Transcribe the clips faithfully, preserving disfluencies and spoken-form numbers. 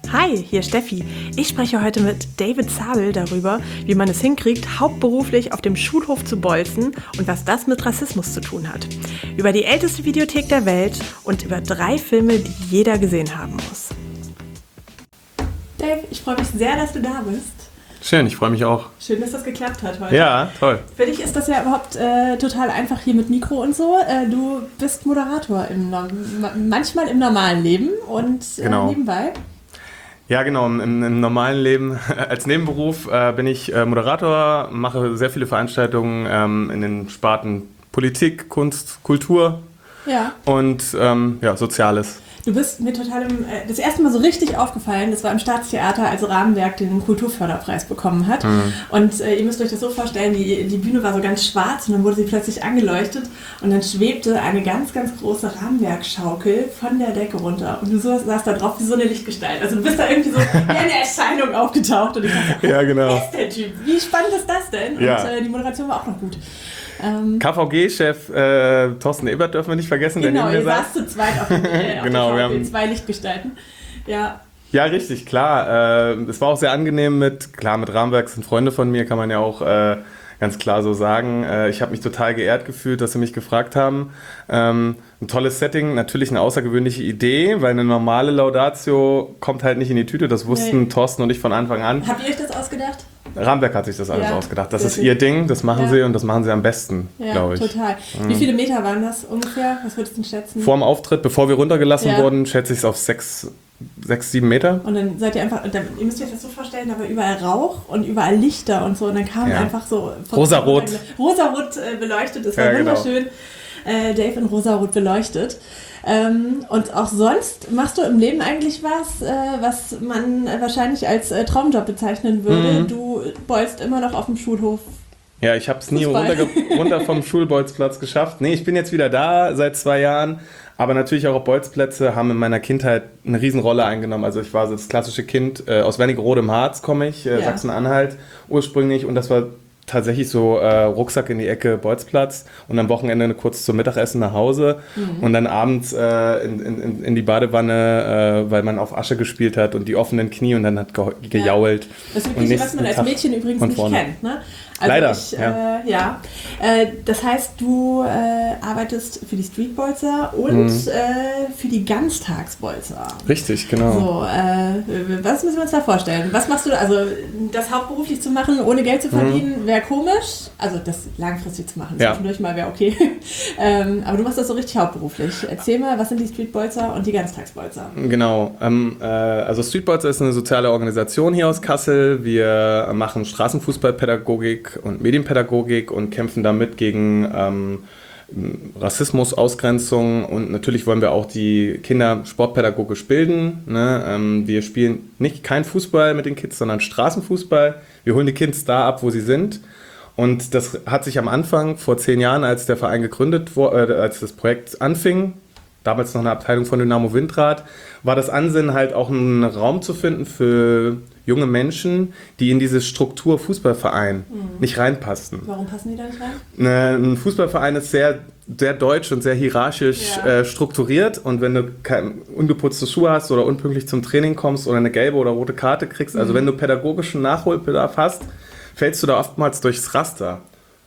Hi, hier Steffi. Ich spreche heute mit David Zabel darüber, wie man es hinkriegt, hauptberuflich auf dem Schulhof zu bolzen und was das mit Rassismus zu tun hat. Über die älteste Videothek der Welt und über drei Filme, die jeder gesehen haben muss. Dave, ich freue mich sehr, dass du da bist. Schön, ich freue mich auch. Schön, dass das geklappt hat heute. Ja, toll. Für dich ist das ja überhaupt äh, total einfach hier mit Mikro und so. Äh, du bist Moderator im, manchmal im normalen Leben und äh, genau. nebenbei. Ja, genau. Im, im normalen Leben als Nebenberuf äh, bin ich äh, Moderator, mache sehr viele Veranstaltungen ähm, in den Sparten Politik, Kunst, Kultur ja. und ähm, ja, Soziales. Du bist mir total im, äh, das erste Mal so richtig aufgefallen, das war im Staatstheater, als Rahmenwerk den Kulturförderpreis bekommen hat. Mhm. Und äh, ihr müsst euch das so vorstellen, die, die Bühne war so ganz schwarz und dann wurde sie plötzlich angeleuchtet und dann schwebte eine ganz, ganz große Rahmenwerkschaukel von der Decke runter. Und du so, saßt da drauf wie so eine Lichtgestalt. Also du bist da irgendwie so wie eine Erscheinung aufgetaucht. Und ich dachte, ja, genau. Wer ist der Typ? Wie spannend ist das denn? Und ja. äh, die Moderation war auch noch gut. Ähm, K V G-Chef äh, Thorsten Ebert dürfen wir nicht vergessen. Genau, der ihr saßt zu zweit auf, den, äh, auf genau, der wir haben zwei Lichtgestalten. Ja. Ja, richtig, klar. Äh, es war auch sehr angenehm mit, klar, mit Rahmenwerk sind Freunde von mir, kann man ja auch äh, ganz klar so sagen. Äh, ich habe mich total geehrt gefühlt, dass sie mich gefragt haben. Ähm, ein tolles Setting, natürlich eine außergewöhnliche Idee, weil eine normale Laudatio kommt halt nicht in die Tüte. Das wussten nee. Thorsten und ich von Anfang an. Habt ihr euch das ausgedacht? Rahmenwerk hat sich das alles ja, ausgedacht. Das ist ihr Ding, das machen ja. sie und das machen sie am besten, ja, glaube ich. Total. Wie viele Meter waren das ungefähr? Was würdest du schätzen? Vor dem Auftritt, bevor wir runtergelassen ja. wurden, schätze ich es auf sechs, sechs, sieben Meter. Und dann seid ihr einfach, dann, ihr müsst euch das so vorstellen, da war überall Rauch und überall Lichter und so. Und dann kam ja. einfach so... Rosarot. Rosarot äh, beleuchtet, das war ja, wunderschön. Genau. Äh, Dave in Rosarot beleuchtet. Ähm, und auch sonst machst du im Leben eigentlich was, äh, was man äh, wahrscheinlich als äh, Traumjob bezeichnen würde. Mhm. Du bolzt immer noch auf dem Schulhof. Ja, ich habe es nie runter, runter vom Schulbolzplatz geschafft. Nee, ich bin jetzt wieder da seit zwei Jahren. Aber natürlich auch Bolzplätze haben in meiner Kindheit eine Riesenrolle eingenommen. Also ich war so das klassische Kind, äh, aus Wernigerode im Harz komme ich, äh, ja. Sachsen-Anhalt ursprünglich. Und das war tatsächlich so äh, Rucksack in die Ecke, Bolzplatz und am Wochenende kurz zum Mittagessen nach Hause mhm. und dann abends äh, in, in, in die Badewanne, äh, weil man auf Asche gespielt hat und die offenen Knie und dann hat ge- gejault. Ja. Das ist wirklich, was man als Mädchen übrigens nicht kennt, ne? Also Leider, ich, ja. Äh, ja. Äh, das heißt, du äh, arbeitest für die Streetbolzer und mhm. äh, für die Ganztagsbolzer. Richtig, genau. So, äh, was müssen wir uns da vorstellen? Was machst du, also das hauptberuflich zu machen, ohne Geld zu verdienen, mhm. wäre komisch. Also das langfristig zu machen, ja. zwischendurch mal wäre okay. ähm, aber du machst das so richtig hauptberuflich. Erzähl mal, was sind die Streetbolzer und die Ganztagsbolzer? Genau, ähm, äh, also Streetbolzer ist eine soziale Organisation hier aus Kassel. Wir machen Straßenfußballpädagogik und Medienpädagogik und kämpfen damit gegen ähm, Rassismus, Ausgrenzung und natürlich wollen wir auch die Kinder sportpädagogisch bilden. Ne? Ähm, wir spielen nicht kein Fußball mit den Kids, sondern Straßenfußball. Wir holen die Kids da ab, wo sie sind. Und das hat sich am Anfang, vor zehn Jahren, als der Verein gegründet wurde, äh, als das Projekt anfing, damals noch eine Abteilung von Dynamo Windrad, war das Ansinnen halt auch einen Raum zu finden für junge Menschen, die in diese Struktur Fußballverein mhm. nicht reinpassten. Warum passen die da nicht rein? Ein Fußballverein ist sehr, sehr deutsch und sehr hierarchisch ja. äh, strukturiert und wenn du kein, ungeputzte Schuhe hast oder unpünktlich zum Training kommst oder eine gelbe oder rote Karte kriegst, mhm. also wenn du pädagogischen Nachholbedarf hast, fällst du da oftmals durchs Raster.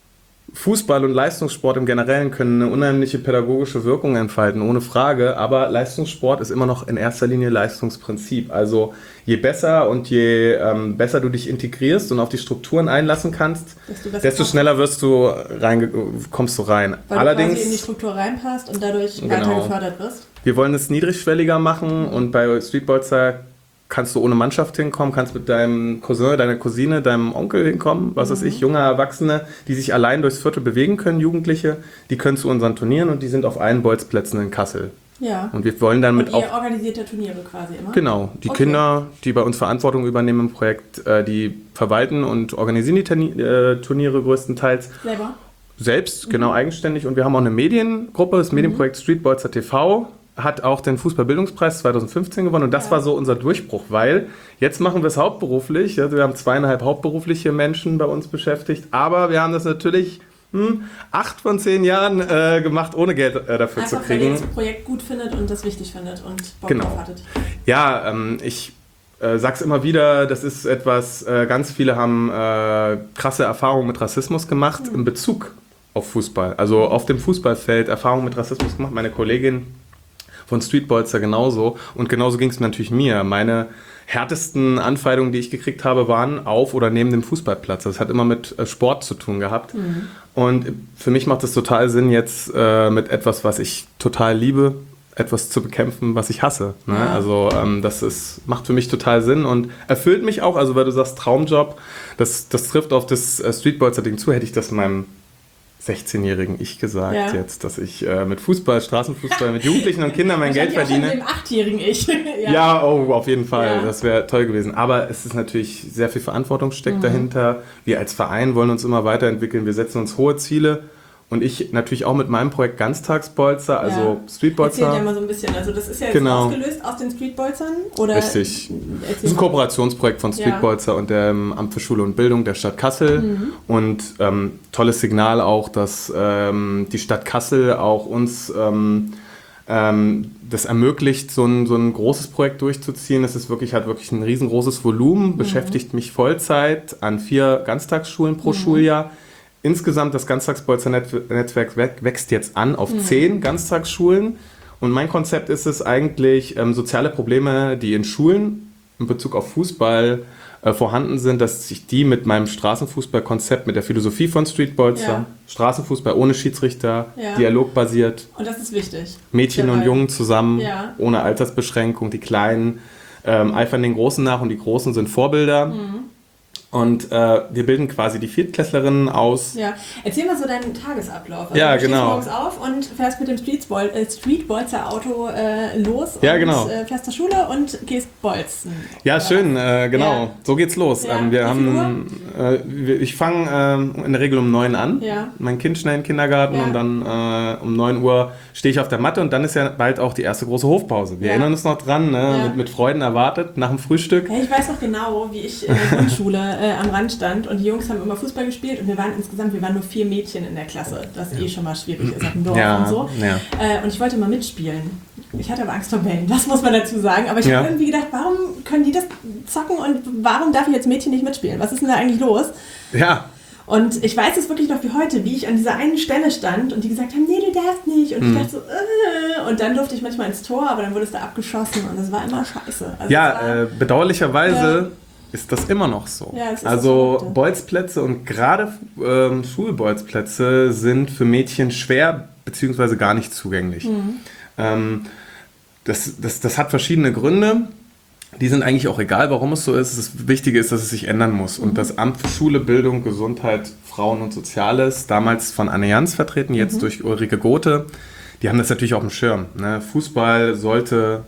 Fußball und Leistungssport im Generellen können eine unheimliche pädagogische Wirkung entfalten, ohne Frage, aber Leistungssport ist immer noch in erster Linie Leistungsprinzip. Also je besser und je ähm, besser du dich integrierst und auf die Strukturen einlassen kannst, desto schneller wirst du rein, kommst du rein. Weil Allerdings, du quasi in die Struktur reinpasst und dadurch genau. weiter gefördert wirst. Wir wollen es niedrigschwelliger machen und bei Streetbolzer kannst du ohne Mannschaft hinkommen, kannst mit deinem Cousin, deiner Cousine, deinem Onkel hinkommen, was mhm. weiß ich, junge Erwachsene, die sich allein durchs Viertel bewegen können, Jugendliche, die können zu unseren Turnieren und die sind auf allen Bolzplätzen in Kassel. Ja. Und wir wollen dann und mit ihr auch... organisiert ja Turniere quasi immer? Genau, die okay. Kinder, die bei uns Verantwortung übernehmen im Projekt, die verwalten und organisieren die Turniere größtenteils. Selber? Selbst, mhm. genau, eigenständig. Und wir haben auch eine Mediengruppe, das Medienprojekt mhm. Streetbolzer T V, hat auch den Fußballbildungspreis zwanzig fünfzehn gewonnen und das ja. war so unser Durchbruch, weil jetzt machen wir es hauptberuflich, also wir haben zweieinhalb hauptberufliche Menschen bei uns beschäftigt, aber wir haben das natürlich hm, acht von zehn Jahren äh, gemacht, ohne Geld äh, dafür Einfach, zu kriegen. Einfach, weil ihr das Projekt gut findet und das wichtig findet und Bock genau. drauf hattet. Ja, ähm, ich äh, sag's immer wieder, das ist etwas, äh, ganz viele haben äh, krasse Erfahrungen mit Rassismus gemacht mhm. in Bezug auf Fußball. Also auf dem Fußballfeld Erfahrungen mit Rassismus gemacht. Meine Kollegin von Streetbolzer genauso. Und genauso ging es natürlich mir. Meine härtesten Anfeindungen, die ich gekriegt habe, waren auf oder neben dem Fußballplatz. Das hat immer mit äh, Sport zu tun gehabt. Mhm. Und für mich macht es total Sinn, jetzt äh, mit etwas, was ich total liebe, etwas zu bekämpfen, was ich hasse. Ne? Ja. Also ähm, das ist, macht für mich total Sinn und erfüllt mich auch. Also weil du sagst Traumjob, das, das trifft auf das äh, Streetbolzer-Ding zu, hätte ich das meinem sechzehnjährigen Ich gesagt ja. jetzt, dass ich äh, mit Fußball, Straßenfußball, mit Jugendlichen und Kindern mein Geld verdiene. Auch mit dem achtjährigen Ich. ja. ja, oh, auf jeden Fall. Ja. Das wäre toll gewesen. Aber es ist natürlich sehr viel Verantwortung steckt mhm. dahinter. Wir als Verein wollen uns immer weiterentwickeln. Wir setzen uns hohe Ziele. Und ich natürlich auch mit meinem Projekt Ganztagsbolzer, also ja. Streetbolzer. Erzähl dir mal so ein bisschen. Also das ist ja jetzt genau. ausgelöst aus den Streetbolzern? Oder richtig. Das ist ein Kooperationsprojekt von Streetbolzer ja. und dem Amt für Schule und Bildung der Stadt Kassel. Mhm. Und ähm, tolles Signal auch, dass ähm, die Stadt Kassel auch uns ähm, ähm, das ermöglicht, so ein, so ein großes Projekt durchzuziehen. Es ist wirklich, hat wirklich ein riesengroßes Volumen, mhm. beschäftigt mich Vollzeit an vier Ganztagsschulen pro mhm. Schuljahr. Insgesamt das Ganztagsbolzer-Netzwerk wächst jetzt an auf mhm. zehn Ganztagsschulen. Und mein Konzept ist es eigentlich, ähm, soziale Probleme, die in Schulen in Bezug auf Fußball äh, vorhanden sind, dass ich die mit meinem Straßenfußball-Konzept, mit der Philosophie von Streetbolzer, ja. Straßenfußball ohne Schiedsrichter, ja. dialogbasiert. Und das ist wichtig. Mädchen dabei. Und Jungen zusammen, ja. ohne Altersbeschränkung. Die Kleinen ähm, eifern den Großen nach und die Großen sind Vorbilder. Mhm. Und äh, wir bilden quasi die Viertklässlerinnen aus. Ja, erzähl mal so deinen Tagesablauf. Also ja, du genau. stehst morgens auf und fährst mit dem Streetbol- äh, Streetbolzer-Auto äh, los ja, und genau. äh, fährst zur Schule und gehst bolzen. Ja, schön, äh, genau. Ja. So geht's los. Ja. Ähm, wir haben, äh, wir, ich fange äh, in der Regel um neun an. Ja. Mein Kind schnell in den Kindergarten ja. und dann äh, um neun Uhr stehe ich auf der Matte und dann ist ja bald auch die erste große Hofpause. Wir ja. erinnern uns noch dran, ne? ja. mit, mit Freuden erwartet, nach dem Frühstück. Ja, ich weiß noch genau, wie ich in der Grundschule äh, am Rand stand und die Jungs haben immer Fußball gespielt und wir waren insgesamt, wir waren nur vier Mädchen in der Klasse, was eh schon mal schwierig ist auf dem Dorf ja, und so. Ja. Äh, und ich wollte mal mitspielen. Ich hatte aber Angst vor Bällen, das muss man dazu sagen. Aber ich ja. habe irgendwie gedacht, warum können die das zocken und warum darf ich als Mädchen nicht mitspielen? Was ist denn da eigentlich los? Ja. Und ich weiß es wirklich noch wie heute, wie ich an dieser einen Stelle stand und die gesagt haben, nee, du darfst nicht. Und mhm. ich dachte so, äh. Und dann durfte ich manchmal ins Tor, aber dann wurde es da abgeschossen und das war immer scheiße. Also ja, war, äh, bedauerlicherweise ja. ist das immer noch so. Ja, es ist also so Bolzplätze und gerade ähm, Schulbolzplätze sind für Mädchen schwer bzw. gar nicht zugänglich. Mhm. Ähm, das, das, das hat verschiedene Gründe. Die sind eigentlich auch egal, warum es so ist. Das Wichtige ist, dass es sich ändern muss. Und mhm. das Amt für Schule, Bildung, Gesundheit, Frauen und Soziales, damals von Anne Jans vertreten, jetzt mhm. durch Ulrike Gothe, die haben das natürlich auf dem Schirm. Ne? Fußball sollte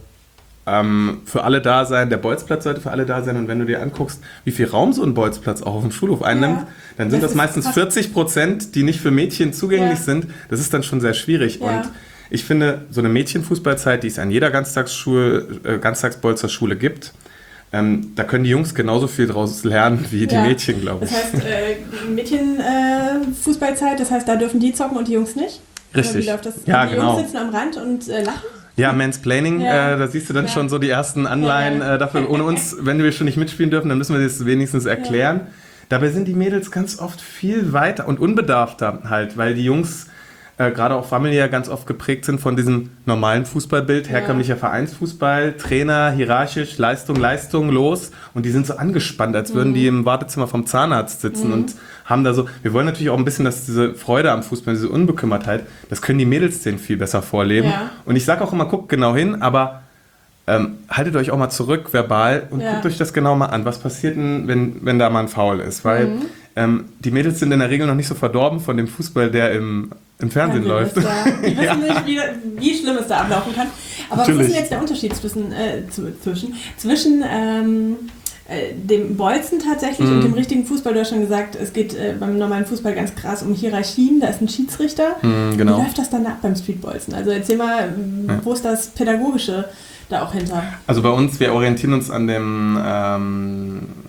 ähm, für alle da sein, der Bolzplatz sollte für alle da sein. Und wenn du dir anguckst, wie viel Raum so ein Bolzplatz auch auf dem Schulhof einnimmt, ja. dann sind das, das meistens vierzig Prozent, die nicht für Mädchen zugänglich ja. sind. Das ist dann schon sehr schwierig. Ja. Und ich finde, so eine Mädchenfußballzeit, die es an jeder Ganztagsschule, äh, Ganztagsbolzer Schule gibt, ähm, da können die Jungs genauso viel draus lernen wie die ja. Mädchen, glaube ich. Das heißt, äh, Mädchenfußballzeit, äh, das heißt, da dürfen die zocken und die Jungs nicht? Richtig. Oder wie läuft das? Ja, die genau. Jungs sitzen am Rand und äh, lachen? Ja, Mansplaining, ja. Äh, da siehst du dann ja. schon so die ersten Anleihen ja, ja. Äh, dafür. Ohne uns, wenn wir schon nicht mitspielen dürfen, dann müssen wir das wenigstens erklären. Ja. Dabei sind die Mädels ganz oft viel weiter und unbedarfter halt, weil die Jungs Äh, gerade auch familiär ganz oft geprägt sind von diesem normalen Fußballbild, herkömmlicher ja. Vereinsfußball, Trainer, hierarchisch, Leistung, Leistung, los. Und die sind so angespannt, als würden mhm. die im Wartezimmer vom Zahnarzt sitzen mhm. und haben da so, wir wollen natürlich auch ein bisschen, dass diese Freude am Fußball, diese Unbekümmertheit, das können die Mädels denen viel besser vorleben. Ja. Und ich sage auch immer, guckt genau hin, aber ähm, haltet euch auch mal zurück, verbal, und ja. guckt euch das genau mal an. Was passiert denn, wenn, wenn da mal ein Foul ist? Weil mhm. ähm, die Mädels sind in der Regel noch nicht so verdorben von dem Fußball, der im im Fernsehen ja, läuft. Ja. Die wissen ja. nicht, wie, wie schlimm es da ablaufen kann. Aber Natürlich. Was ist denn jetzt der Unterschied zwischen, äh, zwischen, zwischen ähm, äh, dem Bolzen tatsächlich mm. und dem richtigen Fußball? Du hast schon gesagt, es geht äh, beim normalen Fußball ganz krass um Hierarchien, da ist ein Schiedsrichter. Mm, genau. Wie läuft das dann ab beim Streetbolzen? Also erzähl mal, ja. wo ist das Pädagogische da auch hinter? Also bei uns, wir orientieren uns an dem ähm,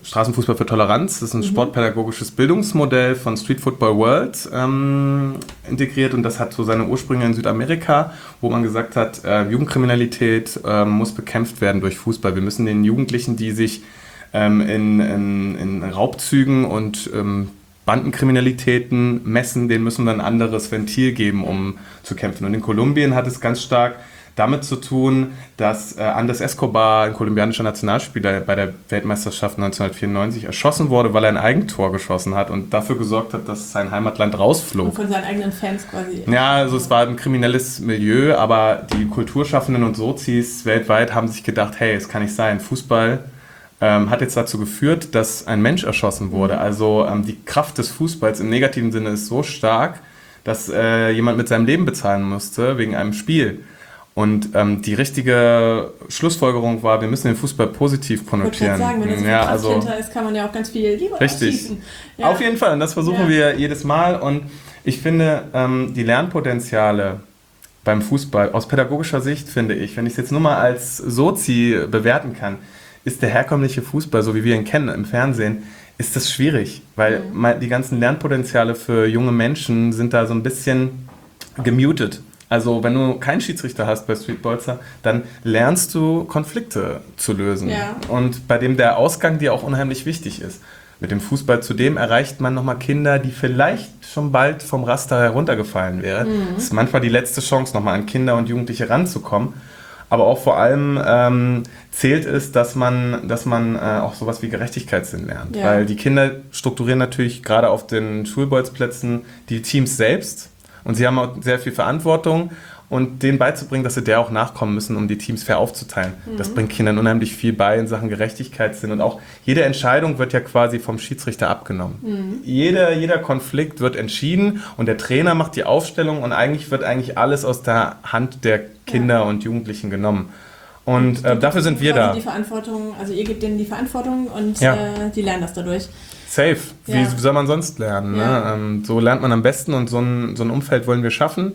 Straßenfußball für Toleranz. Das ist ein mhm. sportpädagogisches Bildungsmodell von Street Football World ähm, integriert und das hat so seine Ursprünge in Südamerika, wo man gesagt hat, äh, Jugendkriminalität äh, muss bekämpft werden durch Fußball. Wir müssen den Jugendlichen, die sich ähm, in, in, in Raubzügen und ähm, Bandenkriminalitäten messen, denen müssen wir ein anderes Ventil geben, um zu kämpfen. Und in Kolumbien hat es ganz stark damit zu tun, dass äh, Andrés Escobar, ein kolumbianischer Nationalspieler, bei der Weltmeisterschaft neunzehnhundertvierundneunzig erschossen wurde, weil er ein Eigentor geschossen hat und dafür gesorgt hat, dass sein Heimatland rausflog. Und von seinen eigenen Fans quasi. Ja, also es war ein kriminelles Milieu, aber die Kulturschaffenden und Sozis weltweit haben sich gedacht, hey, es kann nicht sein, Fußball ähm, hat jetzt dazu geführt, dass ein Mensch erschossen wurde. Also ähm, die Kraft des Fußballs im negativen Sinne ist so stark, dass äh, jemand mit seinem Leben bezahlen musste wegen einem Spiel. Und ähm, die richtige Schlussfolgerung war, wir müssen den Fußball positiv konnotieren. Ich würde sagen, wenn da so viel ja, Kraft also, hinter ist, kann man ja auch ganz viel Liebe richtig. Ja. Auf jeden Fall, und das versuchen ja. wir jedes Mal. Und ich finde, ähm, die Lernpotenziale beim Fußball, aus pädagogischer Sicht finde ich, wenn ich es jetzt nur mal als Sozi bewerten kann, ist der herkömmliche Fußball, so wie wir ihn kennen im Fernsehen, ist das schwierig, weil mhm. die ganzen Lernpotenziale für junge Menschen sind da so ein bisschen gemutet. Also wenn du keinen Schiedsrichter hast bei Streetbolzer, dann lernst du Konflikte zu lösen. Ja. Und bei dem der Ausgang dir auch unheimlich wichtig ist. Mit dem Fußball zudem erreicht man nochmal Kinder, die vielleicht schon bald vom Raster heruntergefallen wären. Mhm. Das ist manchmal die letzte Chance, nochmal an Kinder und Jugendliche ranzukommen. Aber auch vor allem ähm, zählt es, dass man, dass man äh, auch sowas wie Gerechtigkeitssinn lernt. Ja. Weil die Kinder strukturieren natürlich gerade auf den Schulbolzplätzen die Teams selbst. Und sie haben auch sehr viel Verantwortung und denen beizubringen, dass sie der auch nachkommen müssen, um die Teams fair aufzuteilen. Mhm. Das bringt Kindern unheimlich viel bei in Sachen Gerechtigkeitssinn. Und auch jede Entscheidung wird ja quasi vom Schiedsrichter abgenommen. Mhm. Jeder, jeder Konflikt wird entschieden und der Trainer macht die Aufstellung und eigentlich wird eigentlich alles aus der Hand der Kinder ja. und Jugendlichen genommen. Und äh, dafür sind wir da. Die Verantwortung, also ihr gebt denen die Verantwortung und ja. äh, die lernen das dadurch. Safe. Wie Ja. soll man sonst lernen? Ja. Ne? Ähm, so lernt man am besten und so ein, so ein Umfeld wollen wir schaffen.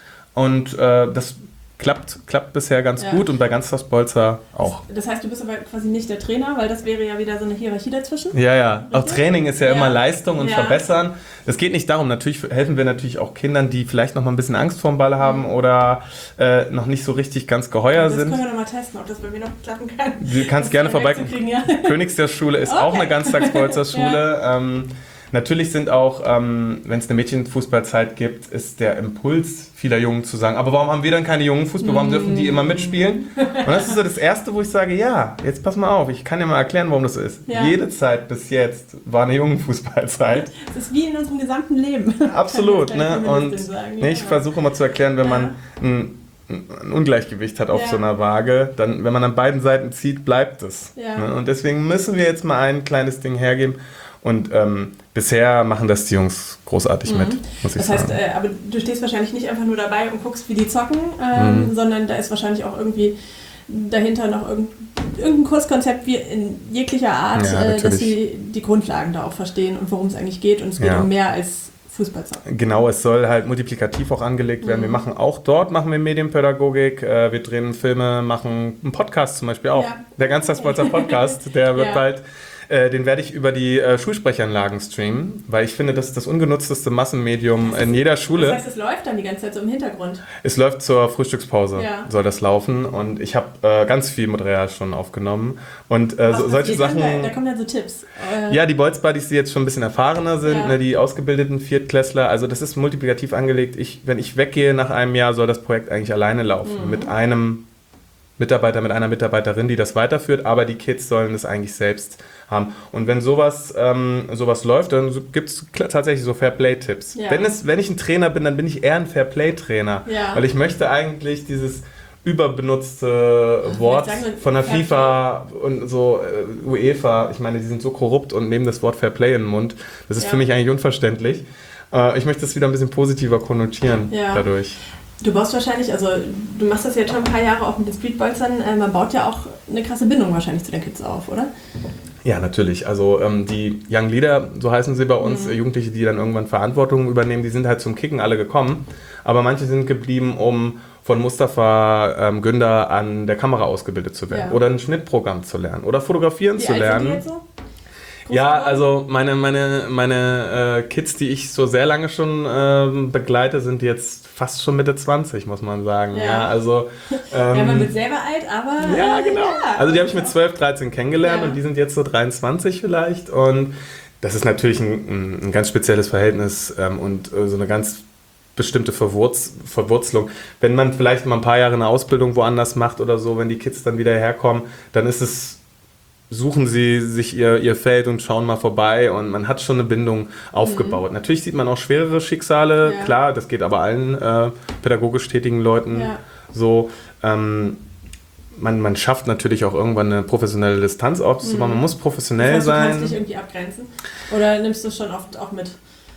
Und äh, das klappt, klappt bisher ganz Ja. gut und bei Ganztagsbolzer auch. Das heißt, du bist aber quasi nicht der Trainer, weil das wäre ja wieder so eine Hierarchie dazwischen. Ja, ja. Auch Training ist ja, Ja. immer Leistung und Ja. Verbessern. Es geht nicht darum, natürlich helfen wir natürlich auch Kindern, die vielleicht noch mal ein bisschen Angst vorm Ball haben mhm. oder äh, noch nicht so richtig ganz geheuer das sind. Das können wir noch mal testen, ob das bei mir noch klappen kann. Du kannst gerne vorbeikommen. Ja. Königsberg-Schule ist okay. auch eine Ganztagsbolzer-Schule. Ja. Ähm, Natürlich sind auch, ähm, wenn es eine Mädchenfußballzeit gibt, ist der Impuls vieler Jungen zu sagen, aber warum haben wir dann keine jungen Fußballer, warum dürfen die immer mitspielen? Und das ist so das Erste, wo ich sage, ja, jetzt pass mal auf, ich kann dir mal erklären, warum das so ist. Ja. Jede Zeit bis jetzt war eine jungen Fußballzeit. Das ist wie in unserem gesamten Leben. Absolut, ne? Und sagen, ne, ich ja. versuche immer zu erklären, wenn ja. man ein, ein Ungleichgewicht hat auf ja. so einer Waage, dann, wenn man an beiden Seiten zieht, bleibt es. Ja. Ne? Und deswegen müssen wir jetzt mal ein kleines Ding hergeben. Und ähm, bisher machen das die Jungs großartig mhm. mit, muss ich das sagen. Das heißt, äh, aber du stehst wahrscheinlich nicht einfach nur dabei und guckst, wie die zocken, ähm, mhm. sondern da ist wahrscheinlich auch irgendwie dahinter noch irgend, irgendein Kurskonzept wie in jeglicher Art, ja, äh, dass sie die Grundlagen da auch verstehen und worum es eigentlich geht. Und es geht ja. um mehr als Fußballzocken. Genau, es soll halt multiplikativ auch angelegt werden. Mhm. Wir machen auch dort, machen wir Medienpädagogik, äh, wir drehen Filme, machen einen Podcast zum Beispiel auch. Ja. Der Ganztagsbolzer Podcast, der wird ja. bald... Den werde ich über die äh, Schulsprechanlagen streamen, weil ich finde, das ist das ungenutzteste Massenmedium in jeder Schule. Das heißt, es läuft dann die ganze Zeit so im Hintergrund? Es läuft zur Frühstückspause, ja. soll das laufen. Und ich habe äh, ganz viel Material schon aufgenommen. Und äh, so, solche Sachen... Da, da kommen dann so Tipps. Äh, ja, die Bolz-Buddies, die jetzt schon ein bisschen erfahrener sind, ja. ne, die ausgebildeten Viertklässler. Also das ist multiplikativ angelegt. Ich, wenn ich weggehe nach einem Jahr, soll das Projekt eigentlich alleine laufen. Mhm. Mit einem Mitarbeiter, mit einer Mitarbeiterin, die das weiterführt. Aber die Kids sollen das eigentlich selbst haben. Und wenn sowas, ähm, sowas läuft, dann gibt es tatsächlich so Fairplay-Tipps. Ja. Wenn, es, wenn ich ein Trainer bin, dann bin ich eher ein Fairplay-Trainer. Ja. Weil ich möchte eigentlich dieses überbenutzte Wort von der FIFA und so äh, UEFA, ich meine, die sind so korrupt und nehmen das Wort Fairplay in den Mund. Das ist ja. für mich eigentlich unverständlich. Äh, ich möchte das wieder ein bisschen positiver konnotieren ja. dadurch. Du baust wahrscheinlich, also du machst das jetzt schon ein paar Jahre auch mit den Streetbolzern, äh, man baut ja auch eine krasse Bindung wahrscheinlich zu den Kids auf, oder? Ja, natürlich. Also ähm, die Young Leader, so heißen sie bei uns, mhm. Jugendliche, die dann irgendwann Verantwortung übernehmen, die sind halt zum Kicken alle gekommen. Aber manche sind geblieben, um von Mustafa ähm, Günder an der Kamera ausgebildet zu werden. Ja. Oder ein Schnittprogramm zu lernen. Oder fotografieren Wie zu lernen. Wie alt sind die jetzt so? Ja, geworden? also meine, meine, meine äh, Kids, die ich so sehr lange schon ähm, begleite, sind jetzt fast schon Mitte zwanzig, muss man sagen. Ja, Ja. also, ähm, Ja, man wird selber alt, aber... ja, äh, genau. Ja. Also die habe ich mit zwölf, dreizehn kennengelernt Ja. und die sind jetzt so dreiundzwanzig vielleicht. Und das ist natürlich ein, ein ganz spezielles Verhältnis ähm, und äh, so eine ganz bestimmte Verwurz Verwurzelung. Wenn man vielleicht mal ein paar Jahre eine Ausbildung woanders macht oder so, wenn die Kids dann wieder herkommen, dann ist es, suchen sie sich ihr, ihr Feld und schauen mal vorbei und man hat schon eine Bindung aufgebaut. Mhm. Natürlich sieht man auch schwerere Schicksale, ja. Klar, das geht aber allen äh, pädagogisch tätigen Leuten ja. so. Ähm, Man, man schafft natürlich auch irgendwann eine professionelle Distanz aufzubauen. Mhm. Man muss professionell das heißt, sein. Du kannst dich irgendwie abgrenzen? Oder nimmst du es schon oft auch mit?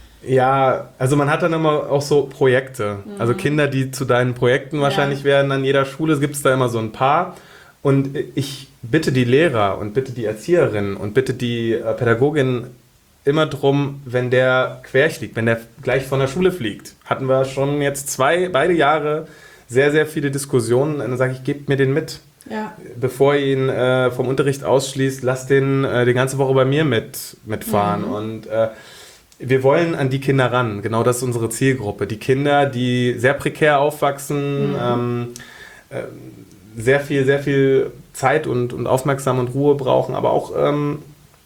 Ja, also man hat dann immer auch so Projekte. Mhm. Also Kinder, die zu deinen Projekten wahrscheinlich ja. werden an jeder Schule, gibt es da immer so ein paar. Und ich bitte die Lehrer und bitte die Erzieherinnen und bitte die äh, Pädagogin immer drum, wenn der querfliegt, wenn der gleich von der Schule fliegt. Hatten wir schon jetzt zwei, beide Jahre sehr, sehr viele Diskussionen. Und dann sage ich, gebt mir den mit. Ja. Bevor ihr ihn äh, vom Unterricht ausschließt, lasst den äh, die ganze Woche bei mir mit, mitfahren. Mhm. Und äh, wir wollen an die Kinder ran. Genau das ist unsere Zielgruppe. Die Kinder, die sehr prekär aufwachsen, mhm. ähm, äh, sehr viel, sehr viel Zeit und, und Aufmerksamkeit und Ruhe brauchen, aber auch ähm,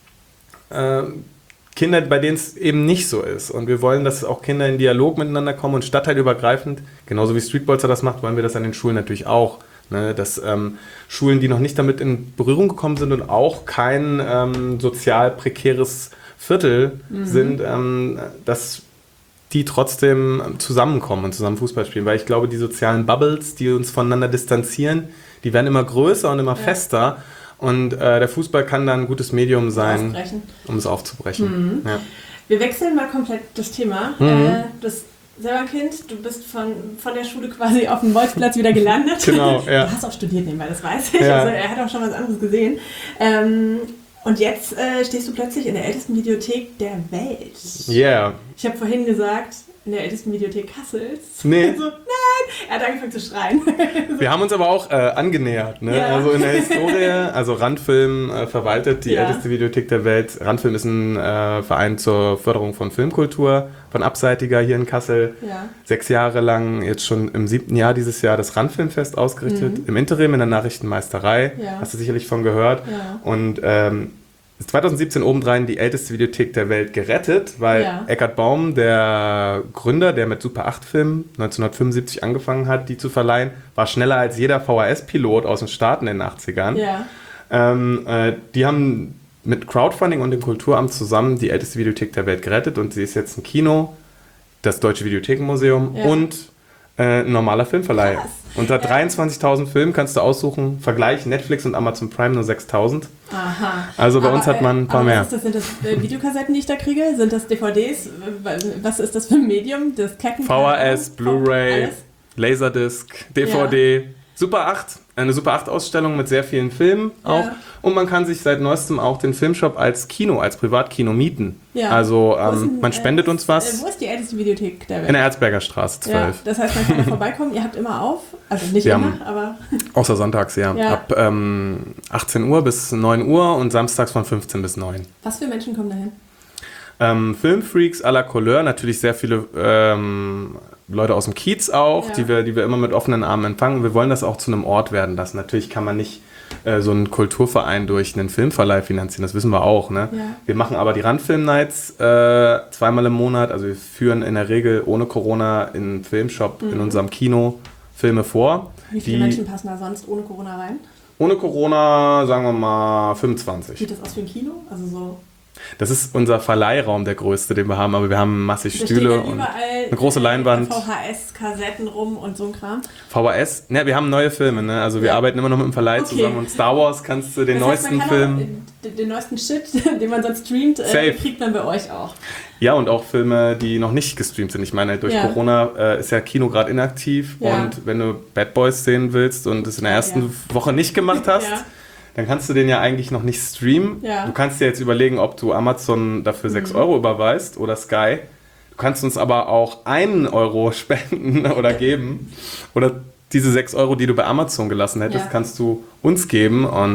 äh, Kinder, bei denen es eben nicht so ist. Und wir wollen, dass auch Kinder in Dialog miteinander kommen und stadtteilübergreifend, genauso wie Streetbolzer das macht, wollen wir das an den Schulen natürlich auch. Ne? Dass ähm, Schulen, die noch nicht damit in Berührung gekommen sind und auch kein ähm, sozial prekäres Viertel mhm. sind, ähm, dass die trotzdem zusammenkommen und zusammen Fußball spielen. Weil ich glaube, die sozialen Bubbles, die uns voneinander distanzieren, die werden immer größer und immer ja. fester. Und äh, der Fußball kann dann ein gutes Medium sein, um es aufzubrechen. Mhm. Ja. Wir wechseln mal komplett das Thema. Mhm. Äh, das selber ein Kind, du bist von, von der Schule quasi auf dem Bolzplatz wieder gelandet. Genau, ja. Du hast auch studiert nebenbei, das weiß ich. Ja. Also er hat auch schon was anderes gesehen. Ähm, und jetzt äh, stehst du plötzlich in der ältesten Videothek der Welt. Ja. Yeah. Ich habe vorhin gesagt, in der ältesten Videothek Kassels. Nee. So, nein, er hat angefangen zu schreien. Wir haben uns aber auch äh, angenähert. Ne? Ja. Also in der Historie, also Randfilm äh, verwaltet die ja. älteste Videothek der Welt. Randfilm ist ein äh, Verein zur Förderung von Filmkultur, von Abseitiger hier in Kassel. Ja. Sechs Jahre lang, jetzt schon im siebten Jahr dieses Jahr, das Randfilmfest ausgerichtet. Mhm. Im Interim in der Nachrichtenmeisterei. Ja. Hast du sicherlich von gehört. Ja. Und ähm, zwanzig siebzehn obendrein die älteste Videothek der Welt gerettet, weil ja. Eckhard Baum, der Gründer, der mit Super acht Filmen neunzehnhundertfünfundsiebzig angefangen hat, die zu verleihen, war schneller als jeder V H S-Pilot aus den Staaten in den achtzigern. Ja. Ähm, äh, die haben mit Crowdfunding und dem Kulturamt zusammen die älteste Videothek der Welt gerettet und sie ist jetzt ein Kino, das Deutsche Videothekenmuseum ja. und äh, ein normaler Filmverleih. Krass. Unter ja. dreiundzwanzigtausend Filmen kannst du aussuchen, Vergleich Netflix und Amazon Prime nur sechstausend. Aha. Also bei aber, uns hat man ein paar mehr. Was ist das? Sind das äh, Videokassetten, die ich da kriege? Sind das D V Ds? Was ist das für ein Medium? Das V H S, Blu-ray, Laserdisc, D V D, ja. Super acht, eine Super acht Ausstellung mit sehr vielen Filmen auch. Ja. Und man kann sich seit neuestem auch den Filmshop als Kino, als Privatkino mieten. Ja. Also ähm, denn, man spendet äh, uns was. Äh, wo ist die älteste Videothek der Welt? In der Erzberger Straße zwölf. Ja, das heißt, man kann da vorbeikommen. Ihr habt immer auf, also nicht Wir immer, aber... Außer sonntags, ja. ja. Ab ähm, achtzehn Uhr bis neun Uhr und samstags von fünfzehn bis neun. Was für Menschen kommen da hin? Ähm, Filmfreaks à la Couleur, natürlich sehr viele ähm, Leute aus dem Kiez auch, ja. die, wir, die wir immer mit offenen Armen empfangen. Wir wollen das auch zu einem Ort werden lassen. Natürlich kann man nicht äh, so einen Kulturverein durch einen Filmverleih finanzieren, das wissen wir auch. Ne? Ja. Wir machen aber die Randfilm-Nights äh, zweimal im Monat. Also wir führen in der Regel ohne Corona in Filmshop mhm. in unserem Kino Filme vor. Wie viele die, Menschen passen da sonst ohne Corona rein? Ohne Corona, sagen wir mal fünfundzwanzig. Sieht das aus wie ein Kino? Also so... Das ist unser Verleihraum, der größte, den wir haben, aber wir haben massig da Stühle und eine große Leinwand. V H S-Kassetten rum und so ein Kram. V H S? Ne, wir haben neue Filme, ne? Also wir ja. arbeiten immer noch mit dem Verleih okay. zusammen und Star Wars kannst du den das heißt, neuesten Film... Den, den neuesten Shit, den man sonst streamt, äh, kriegt man bei euch auch. Ja, und auch Filme, die noch nicht gestreamt sind. Ich meine, durch ja. Corona äh, ist ja Kino gerade inaktiv ja. und wenn du Bad Boys sehen willst und es in der ersten ja. Woche nicht gemacht hast... Ja. Dann kannst du den ja eigentlich noch nicht streamen. Ja. Du kannst dir jetzt überlegen, ob du Amazon dafür sechs Euro überweist oder Sky. Du kannst uns aber auch einen Euro spenden oder geben. Oder diese sechs Euro, die du bei Amazon gelassen hättest, ja. kannst du uns geben. Und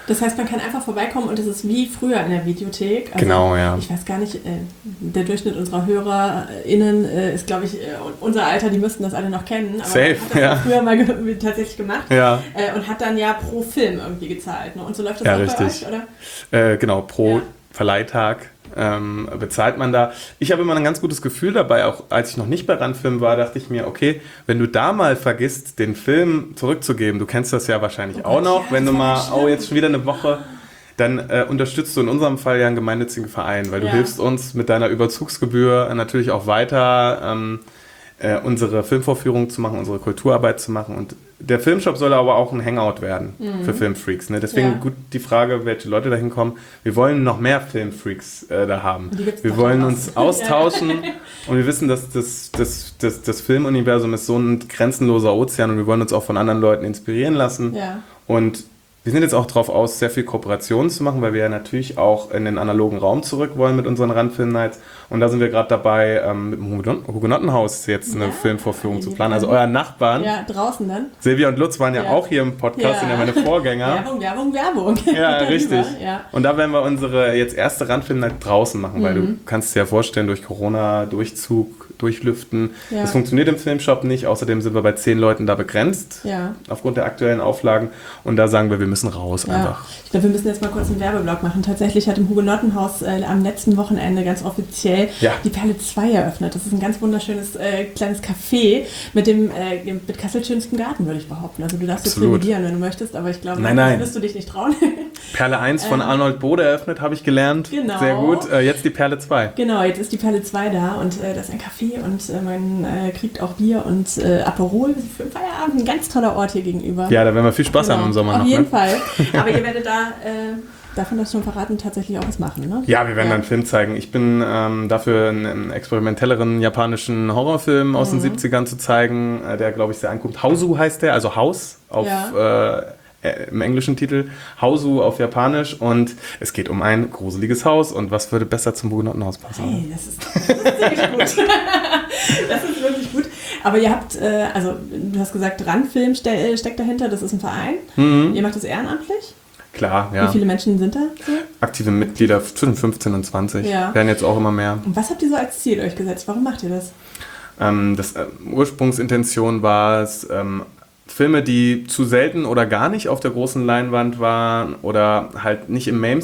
Das heißt, man kann einfach vorbeikommen und es ist wie früher in der Videothek. Also, genau, ja. Ich weiß gar nicht, äh, der Durchschnitt unserer HörerInnen äh, ist, glaube ich, äh, unser Alter, die müssten das alle noch kennen. Aber Safe, hat das ja. früher mal ge- tatsächlich gemacht Ja. äh, und hat dann ja pro Film irgendwie gezahlt. Ne? Und so läuft das Ja, auch richtig. bei euch, oder? Äh, genau, pro Ja. Verleihtag ähm, bezahlt man da. Ich habe immer ein ganz gutes Gefühl dabei, auch als ich noch nicht bei Randfilm war, dachte ich mir, okay, wenn du da mal vergisst, den Film zurückzugeben, du kennst das ja wahrscheinlich Oh auch Gott, noch, ja, wenn das du war mal, ganz oh, schlimm. jetzt schon wieder eine Woche, dann äh, unterstützt du in unserem Fall ja einen gemeinnützigen Verein, weil du Ja. hilfst uns mit deiner Überzugsgebühr natürlich auch weiter, ähm, äh, unsere Filmvorführung zu machen, unsere Kulturarbeit zu machen. Und der Filmshop soll aber auch ein Hangout werden Mhm. für Filmfreaks. Ne? Deswegen Ja. gut die Frage, welche Leute da hinkommen. Wir wollen noch mehr Filmfreaks äh, da haben. Die gibt's Wir doch wollen schon uns aus. austauschen und wir wissen, dass das, das, das, das Filmuniversum ist so ein grenzenloser Ozean und wir wollen uns auch von anderen Leuten inspirieren lassen. Ja. Und wir sind jetzt auch darauf aus, sehr viel Kooperationen zu machen, weil wir ja natürlich auch in den analogen Raum zurück wollen mit unseren Randfilm-Nights. Und da sind wir gerade dabei, ähm, mit dem Hugenot- Hugenottenhaus jetzt eine Ja, Filmvorführung zu die planen. Also waren- euer Nachbarn, Ja, draußen dann. Silvia und Lutz waren ja, Ja. auch hier im Podcast, Ja. sind ja meine Vorgänger. Werbung, Werbung, Werbung. Ja, Darüber, richtig. Ja. Und da werden wir unsere jetzt erste Randfilm-Night draußen machen, weil Mhm. du kannst dir ja vorstellen, durch Corona, Durchzug, Durchlüften, Ja. das funktioniert im Filmshop nicht. Außerdem sind wir bei zehn Leuten da begrenzt, Ja. aufgrund der aktuellen Auflagen. Und da sagen wir, wir müssen raus Ja. einfach. Ich glaube, wir müssen jetzt mal kurz einen Werbeblock machen. Tatsächlich hat im Hugenottenhaus äh, am letzten Wochenende ganz offiziell Ja. die Perle zwei eröffnet. Das ist ein ganz wunderschönes äh, kleines Café mit dem äh, mit Kassels schönstem Garten, würde ich behaupten. Also du darfst jetzt Absolut. revidieren, wenn du möchtest, aber ich glaube, Nein, nein. das wirst du dich nicht trauen. Perle eins von Ähm, Arnold Bode eröffnet, habe ich gelernt. Genau. Sehr gut. Äh, jetzt die Perle zwei. Genau, jetzt ist die Perle zwei da und äh, das ist ein Café und äh, man äh, kriegt auch Bier und äh, Aperol für den Feierabend. Ein ganz toller Ort hier gegenüber. Ja, da werden wir viel Spaß Genau. haben im Sommer Auf noch. jeden Ne? Fall. Aber ihr werdet da, äh, davon das schon verraten, tatsächlich auch was machen, ne? Ja, wir werden Ja. dann einen Film zeigen. Ich bin ähm, dafür einen, einen experimentelleren japanischen Horrorfilm aus Mhm. den siebzigern zu zeigen, äh, der, glaube ich, sehr anguckt. Hausu heißt der, also Haus auf Ja. äh, äh, im englischen Titel. Hausu auf Japanisch und es geht um ein gruseliges Haus und was würde besser zum Hugenottenhaus passen? Hey, das ist, das ist wirklich gut. Das ist wirklich gut. Aber ihr habt, äh, also du hast gesagt, Randfilm ste äh, steckt dahinter, das ist ein Verein. Mhm. Ihr macht das ehrenamtlich. Klar, Wie ja. viele Menschen sind da? So? Aktive Mitglieder zwischen fünfzehn und zwanzig. Ja. Werden jetzt auch immer mehr. Und was habt ihr so als Ziel euch gesetzt? Warum macht ihr das? Ähm, das äh, Ursprungsintention war es, ähm, Filme, die zu selten oder gar nicht auf der großen Leinwand waren oder halt nicht im Main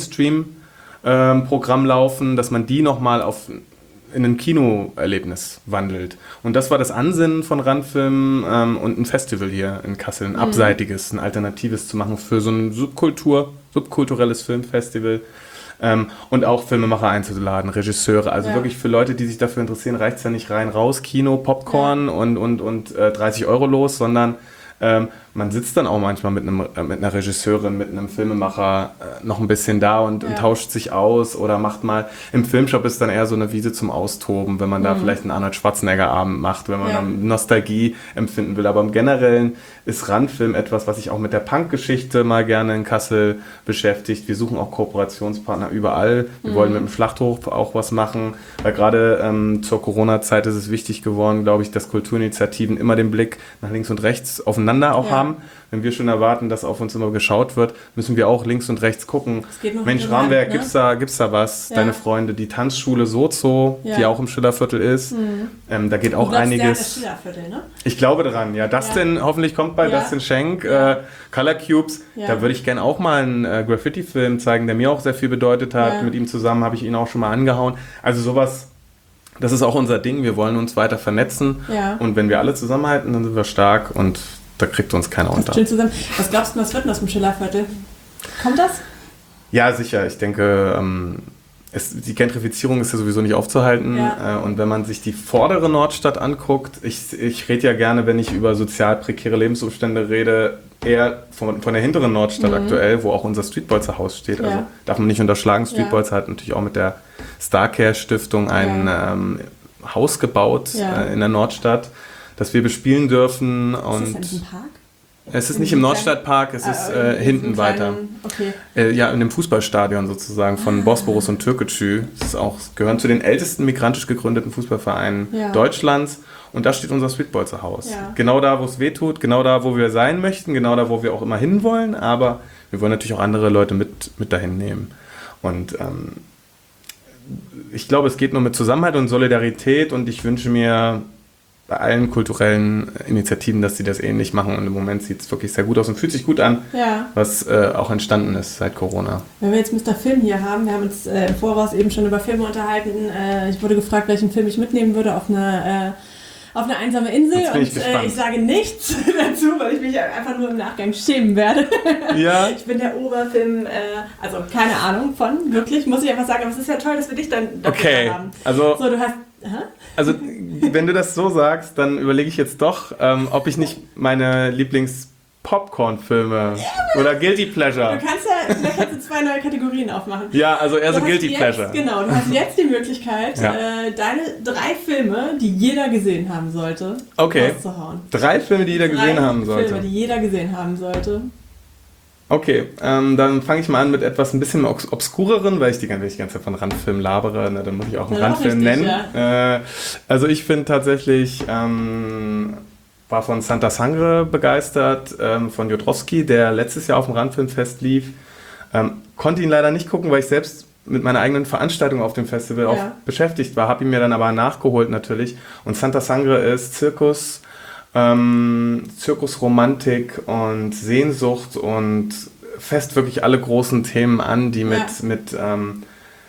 Mainstream-Programm laufen, dass man die nochmal auf in ein Kinoerlebnis wandelt. Und das war das Ansinnen von Randfilm ähm, und ein Festival hier in Kassel, ein abseitiges, ein alternatives zu machen für so ein Subkultur, subkulturelles Filmfestival. Ähm, und auch Filmemacher einzuladen, Regisseure. Also Ja. wirklich für Leute, die sich dafür interessieren, reicht es ja nicht rein, raus, Kino, Popcorn und, und, und äh, dreißig Euro los, sondern ähm, man sitzt dann auch manchmal mit, einem, äh, mit einer Regisseurin, mit einem Filmemacher äh, noch ein bisschen da und, Ja. und tauscht sich aus oder macht mal, im Filmshop ist dann eher so eine Wiese zum Austoben, wenn man da vielleicht einen Arnold Schwarzenegger Abend macht, wenn man Ja. dann Nostalgie empfinden will. Aber im Generellen ist Randfilm etwas, was sich auch mit der Punk-Geschichte mal gerne in Kassel beschäftigt. Wir suchen auch Kooperationspartner überall. Wir wollen mit dem Schlachthof auch was machen, weil gerade ähm, zur Corona-Zeit ist es wichtig geworden, glaube ich, dass Kulturinitiativen immer den Blick nach links und rechts aufeinander auch Ja. haben. Wenn wir schon erwarten, dass auf uns immer geschaut wird, müssen wir auch links und rechts gucken. Es geht noch Mensch, Hand in Hand, Rahmenwerk, ne? gibt's da, gibt's da was? Ja. Deine Freunde, die Tanzschule Sozo, Ja. die auch im Schillerviertel ist. Ähm, da geht auch Du glaubst, der hat das einiges. Schillerviertel, ne? Ich glaube dran, ja. Dustin, hoffentlich kommt bald Ja. Dustin Schenk, Ja. äh, Color Cubes. Ja. Da würde ich gerne auch mal einen äh, Graffiti-Film zeigen, der mir auch sehr viel bedeutet hat. Ja. Mit ihm zusammen habe ich ihn auch schon mal angehauen. Also sowas, das ist auch unser Ding. Wir wollen uns weiter vernetzen. Ja. Und wenn wir alle zusammenhalten, dann sind wir stark und da kriegt uns keiner Passt unter. schön zusammen. Was glaubst du, was wird denn aus dem Schillerviertel? Kommt das? Ja, sicher. Ich denke, ähm, es, die Gentrifizierung ist ja sowieso nicht aufzuhalten. Ja. Äh, und wenn man sich die vordere Nordstadt anguckt, ich, ich rede ja gerne, wenn ich über sozial prekäre Lebensumstände rede, eher von, von der hinteren Nordstadt aktuell, wo auch unser Streetbolzer Haus steht. Also Ja. darf man nicht unterschlagen. Ja. Streetbolzer hat natürlich auch mit der Starcare Stiftung ein Ja. ähm, Haus gebaut Ja. äh, in der Nordstadt, das wir bespielen dürfen. Ist das Und in diesem Park? es ist in nicht diesem im Nordstadtpark, es Ah, ist in äh, diesem hinten weiter. kleinen- Okay. Äh, ja, in dem Fußballstadion sozusagen von Bosporus und Türkgücü. Das ist auch, gehören zu den ältesten migrantisch gegründeten Fußballvereinen Ja. Deutschlands. Und da steht unser Streetbolzer Haus. Ja. Genau da, wo es weh tut, genau da, wo wir sein möchten, genau da, wo wir auch immer hinwollen. Aber wir wollen natürlich auch andere Leute mit, mit dahin nehmen. Und ähm, ich glaube, es geht nur mit Zusammenhalt und Solidarität und ich wünsche mir bei allen kulturellen Initiativen, dass sie das ähnlich machen und im Moment sieht es wirklich sehr gut aus und fühlt sich gut an, ja. was äh, auch entstanden ist seit Corona. Wenn wir jetzt Mister Film hier haben, wir haben uns äh, im Voraus eben schon über Filme unterhalten, äh, ich wurde gefragt, welchen Film ich mitnehmen würde auf eine, äh, auf eine einsame Insel und ich, äh, ich sage nichts dazu, weil ich mich einfach nur im Nachgang schämen werde. Ja. Ich bin der Oberfilm, äh, also keine Ahnung von, wirklich, muss ich einfach sagen, aber es ist ja toll, dass wir dich dann dafür okay. haben. Also, so, du hast Also, wenn du das so sagst, dann überlege ich jetzt doch, ähm, ob ich nicht meine Lieblings-Popcorn-Filme ja, oder Guilty Pleasure. Du kannst ja, da kannst du zwei neue Kategorien aufmachen. Ja, also eher so Guilty jetzt, Pleasure. Genau, du hast jetzt die Möglichkeit, ja. äh, deine drei Filme, die jeder gesehen haben sollte, okay. rauszuhauen. Drei Filme, die jeder drei gesehen haben sollte. Filme, die jeder gesehen haben sollte. Okay, ähm, dann fange ich mal an mit etwas ein bisschen obs- obskureren, weil ich die, wenn ich die ganze Zeit von Randfilmen labere, ne, dann muss ich auch einen ja, Randfilm richtig, nennen. Ja. Äh, also ich finde tatsächlich, ähm, war von Santa Sangre begeistert, ähm, von Jodorowsky, der letztes Jahr auf dem Randfilmfest lief. Ähm, konnte ihn leider nicht gucken, weil ich selbst mit meiner eigenen Veranstaltung auf dem Festival ja. auch beschäftigt war, habe ihn mir dann aber nachgeholt natürlich. Und Santa Sangre ist Zirkus, Ähm, Zirkusromantik und Sehnsucht und fest wirklich alle großen Themen an, die mit, ja. mit ähm,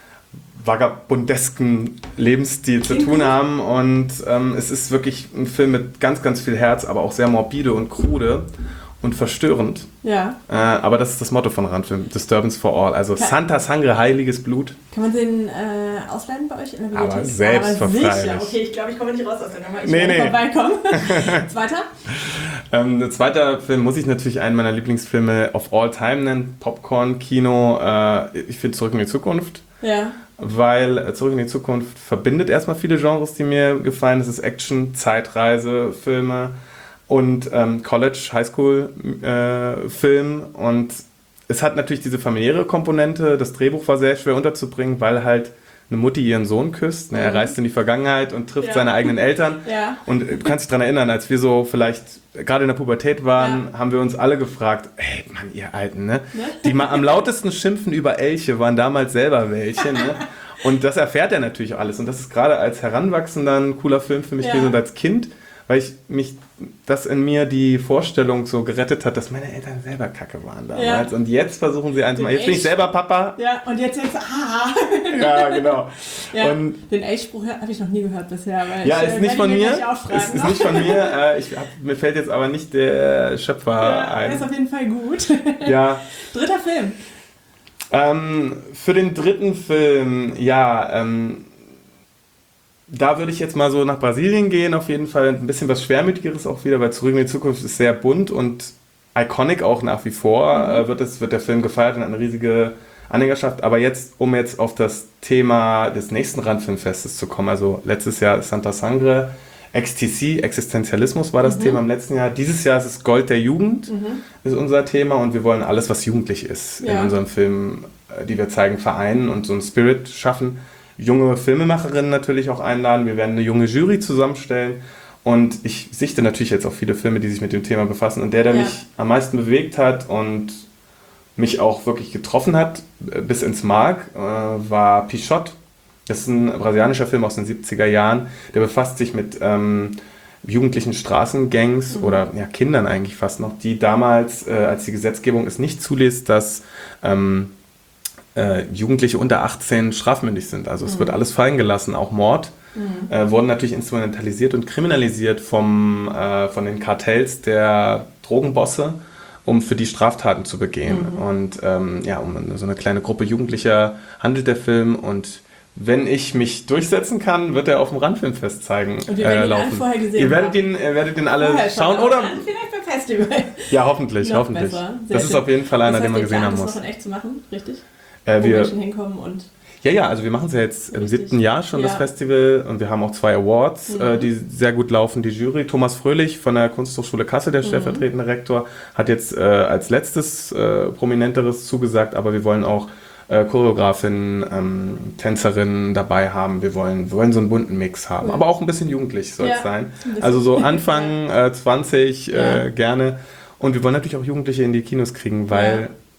vagabundesken Lebensstil zu tun haben. Und ähm, es ist wirklich ein Film mit ganz, ganz viel Herz, aber auch sehr morbide und krude und verstörend. Ja. Äh, aber das ist das Motto von Randfilm, Disturbance for All. Also Kann Santa Sangre, heiliges Blut. Kann man den äh, ausleihen bei euch in der Bibliothek? Aber selbstverständlich. Aber sicher. Okay, ich glaube, ich komme nicht raus aus der Nummer. Ich nee, werde nee. vorbeikommen. Zweiter? Ähm, der zweite Film muss ich natürlich einen meiner Lieblingsfilme of all time nennen. Popcorn-Kino. Äh, ich finde Zurück in die Zukunft. Ja. Weil Zurück in die Zukunft verbindet erstmal viele Genres, die mir gefallen. Das ist Action, Zeitreise, Filme und ähm, College, Highschool-Film. Äh, und es hat natürlich diese familiäre Komponente. Das Drehbuch war sehr schwer unterzubringen, weil halt eine Mutti ihren Sohn küsst. Ne? Er reist in die Vergangenheit und trifft ja. seine eigenen Eltern. Ja. Und du kannst dich daran erinnern, als wir so vielleicht gerade in der Pubertät waren, ja. haben wir uns alle gefragt, ey, Mann, ihr Alten, ne? ne? Die mal am lautesten schimpfen über Elche waren damals selber welche, ne? Und das erfährt er natürlich alles. Und das ist gerade als Heranwachsender ein cooler Film für mich ja. gewesen und als Kind, weil ich mich, das in mir die Vorstellung so gerettet hat, dass meine Eltern selber Kacke waren damals. Ja. Und jetzt versuchen sie eins mal, jetzt bin ich selber Papa. Ja, und jetzt denkst du, ah. Ja, genau. Ja, und den Elchspruch habe ich noch nie gehört bisher. Weil ja, ich, ist äh, nicht von mir. Ist, ist nicht von mir. Äh, ich hab, mir fällt jetzt aber nicht der Schöpfer ja, ein. Ist auf jeden Fall gut. Ja. Dritter Film. Ähm, für den dritten Film, ja, ähm, da würde ich jetzt mal so nach Brasilien gehen, auf jeden Fall ein bisschen was Schwermütigeres auch wieder, weil Zurück in die Zukunft ist sehr bunt und iconic auch nach wie vor, mhm. äh, wird, es, wird der Film gefeiert und eine riesige Anhängerschaft, aber jetzt, um jetzt auf das Thema des nächsten Randfilmfestes zu kommen, also letztes Jahr ist Santa Sangre, X T C, Existenzialismus war das mhm. Thema im letzten Jahr, dieses Jahr ist es Gold der Jugend, mhm. ist unser Thema und wir wollen alles, was jugendlich ist, ja. in unserem Film, die wir zeigen, vereinen und so einen Spirit schaffen, junge Filmemacherinnen natürlich auch einladen. Wir werden eine junge Jury zusammenstellen und ich sichte natürlich jetzt auch viele Filme, die sich mit dem Thema befassen. Und der, der ja. mich am meisten bewegt hat und mich auch wirklich getroffen hat, bis ins Mark, äh, war Pichote. Das ist ein brasilianischer Film aus den siebziger Jahren. Der befasst sich mit ähm, jugendlichen Straßengangs mhm. oder ja, Kindern eigentlich fast noch, die damals, äh, als die Gesetzgebung es nicht zulässt, dass ähm, Äh, Jugendliche unter achtzehn strafmündig sind. Also es mhm. wird alles fallen gelassen, auch Mord. Mhm. Äh, wurden natürlich instrumentalisiert und kriminalisiert vom, äh, von den Kartells der Drogenbosse, um für die Straftaten zu begehen. Mhm. Und ähm, ja, um so eine kleine Gruppe Jugendlicher handelt der Film und wenn ich mich durchsetzen kann, wird er auf dem Randfilmfest zeigen. Und wir werden äh, laufen. ihn vorher gesehen Ihr werdet ihn, ihr werdet ihn alle vorher schauen, oder? Vielleicht beim Festival. Ja, hoffentlich, hoffentlich. Das schön. Ist auf jeden Fall einer, das heißt, den man gesehen haben muss. Das noch in echt zu machen, richtig? Äh, Wo wir Menschen hinkommen und... Ja, ja, also wir machen es ja jetzt im Richtig. siebten Jahr schon, ja. das Festival, und wir haben auch zwei Awards, mhm. äh, die sehr gut laufen. Die Jury, Thomas Fröhlich von der Kunsthochschule Kassel, der mhm. stellvertretende Rektor, hat jetzt äh, als letztes äh, Prominenteres zugesagt, aber wir wollen auch äh, Choreografinnen, ähm, Tänzerinnen dabei haben. Wir wollen, wir wollen so einen bunten Mix haben, cool. aber auch ein bisschen jugendlich soll es ja, sein. Also so Anfang äh, zwanzig ja. äh, gerne. Und wir wollen natürlich auch Jugendliche in die Kinos kriegen, weil... Ja.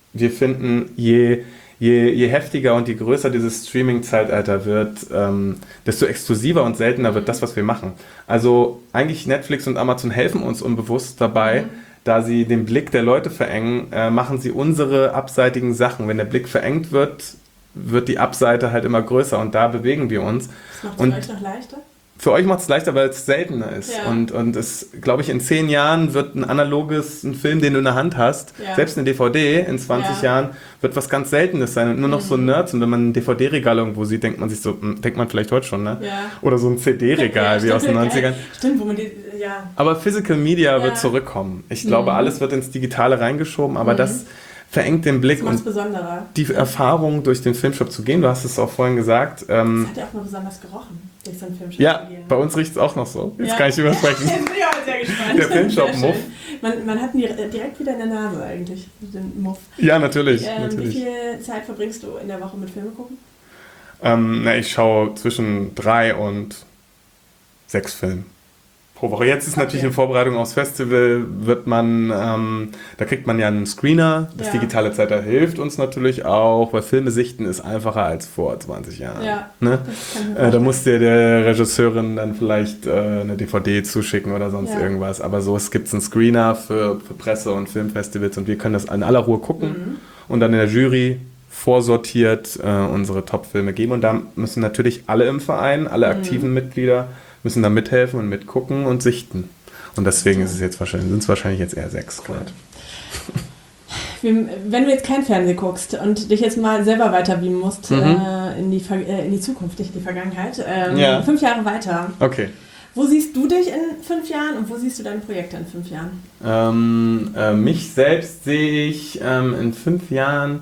wir finden, je, je, je heftiger und je größer dieses Streaming-Zeitalter wird, ähm, desto exklusiver und seltener wird das, was wir machen. Also eigentlich Netflix und Amazon helfen uns unbewusst dabei, mhm. da sie den Blick der Leute verengen, äh, machen sie unsere abseitigen Sachen. Wenn der Blick verengt wird, wird die Abseite halt immer größer und da bewegen wir uns. Das macht es euch noch leichter? Für euch macht es leichter, weil es seltener ist. Ja. Und, und es, glaube ich, in zehn Jahren wird ein analoges, ein Film, den du in der Hand hast, ja. selbst eine D V D in zwanzig ja. Jahren, wird was ganz Seltenes sein. Und nur noch mhm. so Nerds. Und wenn man ein D V D-Regal irgendwo sieht, denkt man sich so, denkt man vielleicht heute schon, ne? Ja. Oder so ein C D-Regal, ja, wie aus den neunzigern. Stimmt, wo man die, ja. Aber Physical Media ja. wird zurückkommen. Ich glaube, mhm. alles wird ins Digitale reingeschoben, aber mhm. das verengt den Blick und besonderer. Die Erfahrung, durch den Filmshop zu gehen, du hast es auch vorhin gesagt. Ähm, das hat ja auch mal besonders gerochen, durch so einen Filmshop ja, zu gehen. Bei uns riecht es auch noch so. Jetzt ja. kann ich übersprechen. Ich bin ja sehr gespannt. Der Filmshop-Muff. Man, man hat ihn direkt wieder in der Nase eigentlich, den Muff. Ja, natürlich, ähm, natürlich. Wie viel Zeit verbringst du in der Woche mit Filme gucken? Ähm, na, ich schaue zwischen drei und sechs Filmen pro Woche. Jetzt ist okay. natürlich in Vorbereitung aufs Festival, wird man, ähm, da kriegt man ja einen Screener. Das ja. digitale Zeitalter hilft uns natürlich auch, weil Filme sichten ist einfacher als vor zwanzig Jahren. Ja, ne? äh, da muss dir der Regisseurin dann vielleicht äh, eine D V D zuschicken oder sonst ja. irgendwas. Aber so, es gibt einen Screener für, für Presse- und Filmfestivals und wir können das in aller Ruhe gucken mhm. und dann in der Jury vorsortiert äh, unsere Top-Filme geben. Und da müssen natürlich alle im Verein, alle aktiven mhm. Mitglieder, müssen da mithelfen und mitgucken und sichten. Und deswegen ist es jetzt wahrscheinlich, sind es wahrscheinlich jetzt eher sechs Grad. Wenn du jetzt kein Fernsehen guckst und dich jetzt mal selber weiterbeamen musst mhm. äh, in, die, äh, in die Zukunft, nicht in die Vergangenheit, ähm, ja. fünf Jahre weiter. Okay. Wo siehst du dich in fünf Jahren und wo siehst du deine Projekte in fünf Jahren? Ähm, äh, mich selbst sehe ich ähm, in fünf Jahren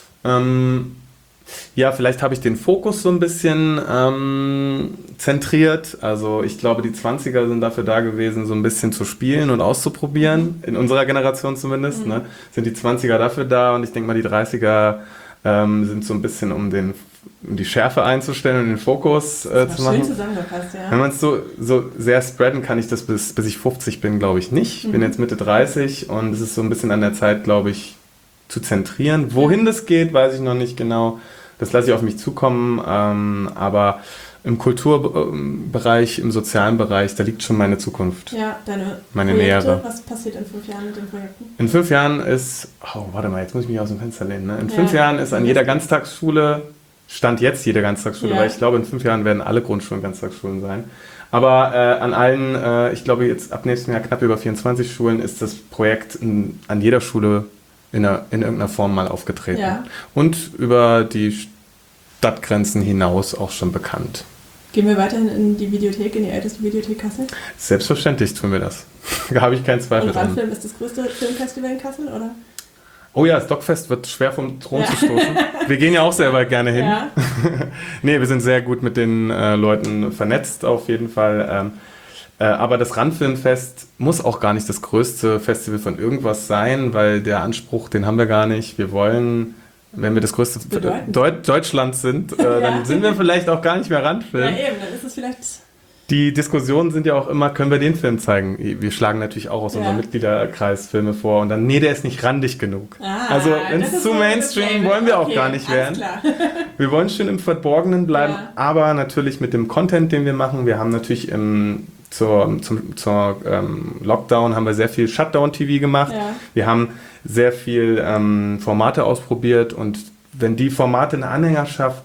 ähm, ja, vielleicht habe ich den Fokus so ein bisschen ähm, zentriert. Also ich glaube, die zwanziger sind dafür da gewesen, so ein bisschen zu spielen und auszuprobieren. In unserer Generation zumindest. Mhm. Ne? Sind die zwanziger dafür da und ich denke mal, die dreißiger ähm, sind so ein bisschen, um, den, um die Schärfe einzustellen und den Fokus äh, zu machen. Schön zusammengefasst, ja. Wenn man es so, so sehr spreaden kann, ich das bis, bis ich fünfzig bin, glaube ich nicht. Ich mhm. bin jetzt Mitte dreißig und es ist so ein bisschen an der Zeit, glaube ich, zu zentrieren. Wohin das geht, weiß ich noch nicht genau. Das lasse ich auf mich zukommen, ähm, aber im Kulturbereich, im sozialen Bereich, da liegt schon meine Zukunft. Ja, deine meine Projekte, Nähere. Was passiert in fünf Jahren mit den Projekten? In fünf Jahren ist, oh, warte mal, jetzt muss ich mich aus dem Fenster lehnen. Ne? In ja. fünf Jahren ist an jeder Ganztagsschule, Stand jetzt jede Ganztagsschule, ja. weil ich glaube, in fünf Jahren werden alle Grundschulen Ganztagsschulen sein. Aber äh, an allen, äh, ich glaube jetzt ab nächstem Jahr knapp über vierundzwanzig Schulen ist das Projekt in, an jeder Schule In, einer, in irgendeiner Form mal aufgetreten. Ja. Und über die Stadtgrenzen hinaus auch schon bekannt. Gehen wir weiterhin in die Videothek, in die älteste Videothek Kassel? Selbstverständlich tun wir das. Da habe ich keinen Zweifel dran. Und Randfilm ist das größte Filmfestival in Kassel, oder? Oh ja, das Doc-Fest wird schwer vom Thron ja. zu stoßen. Wir gehen ja auch selber gerne hin. Ja. Nee, wir sind sehr gut mit den äh, Leuten vernetzt auf jeden Fall. Ähm, Aber das Randfilmfest muss auch gar nicht das größte Festival von irgendwas sein, weil der Anspruch, den haben wir gar nicht. Wir wollen, wenn wir das größte Deut- Deutschland sind, äh, ja. dann sind wir vielleicht auch gar nicht mehr Randfilm. Ja eben, dann ist es vielleicht... Die Diskussionen sind ja auch immer, können wir den Film zeigen? Wir schlagen natürlich auch aus ja. unserem Mitgliederkreis Filme vor und dann, nee, der ist nicht randig genug. Ah, also wenn es zu Mainstream, wollen wir okay, auch gar nicht werden. Klar. Wir wollen schön im Verborgenen bleiben, ja. aber natürlich mit dem Content, den wir machen. Wir haben natürlich im... Zur, zum, zur ähm, Lockdown haben wir sehr viel Shutdown-T V gemacht. Ja. Wir haben sehr viel ähm, Formate ausprobiert und wenn die Formate eine Anhängerschaft